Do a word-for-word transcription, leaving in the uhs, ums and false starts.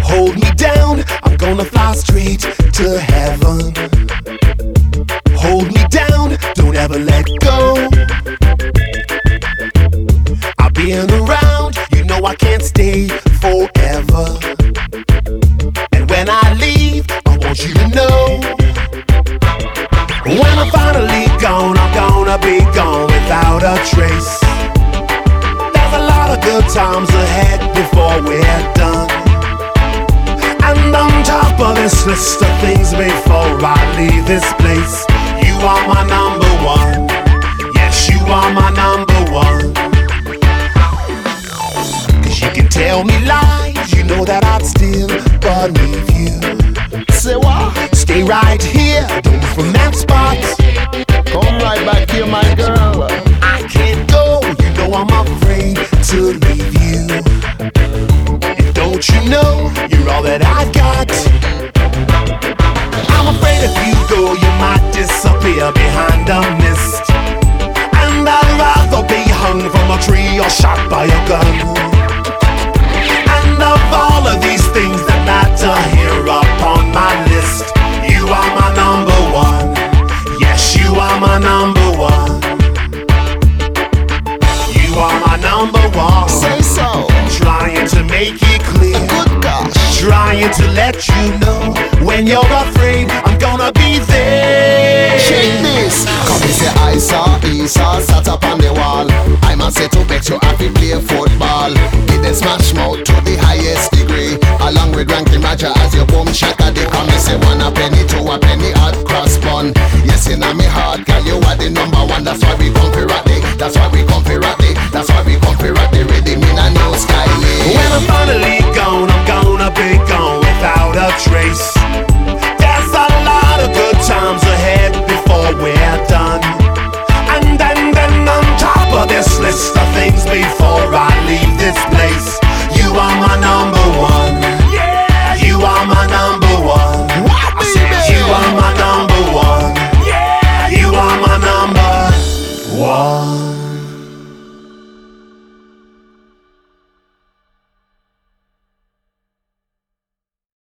hold me down, I'm gonna fly straight to heaven. Hold me down, don't ever let go. I've been around, you know I can't stay forever. And when I leave, I want you to know, when I'm finally gone, I'm gonna be gone without a trace. There's a lot of good times ahead before we're done. And on top of this list of things before I leave this place, you are my number one. Yes, you are my number one. Cause you can tell me lies, you know that I'd still believe you. Say what? Stay right here, don't move from that spot. Come right back here, my girl. I can't go, you know I'm afraid to leave you. And don't you know, you're all that I got. I'm afraid if you go, you might disappear behind a mist. And I'd rather be hung from a tree or shot by a gun. And of all of these things that matter here upon my list, you are my number one. Yes, you are my number one. You are my number one. Say so. Trying to make it clear. Good gosh. Trying to let you know, when you're afraid, I'm gonna be there. Check this. Come and say I saw Esau sat up on the wall. I must say to bet you happy play football. Did the smash mouth to the highest degree, along with Ranking Roger as your boom shaka. They come and say one a penny, two a penny, hot cross bun. Yes, in a me heart, girl, you are the number one. That's why we come for ratty. That's why we come for ratty. That's why we come for ratty. Ready, me a new style. When I'm finally gone, I'm gonna be gone without a trace. There's a lot of good times ahead before we're done. And then, then on top of this list of things before I leave this place, you are my number one. Yeah, you are my number one. What, I said baby? you are my number one. Yeah, you are my number one.